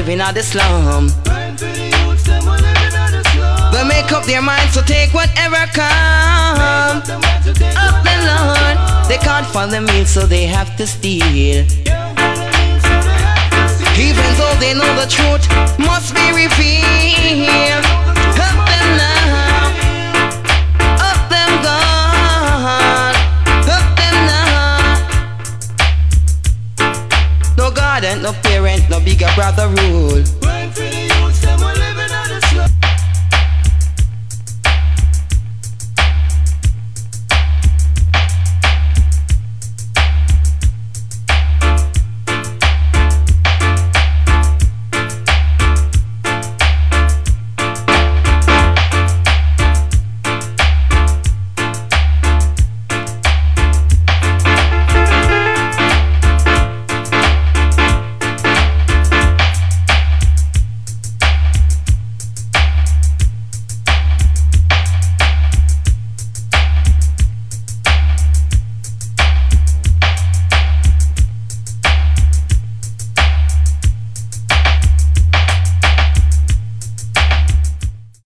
living on the slum. They make up their minds to take whatever comes. Up the Lord, they can't find the meal, so they have to steal. Even though they know the truth must be revealed.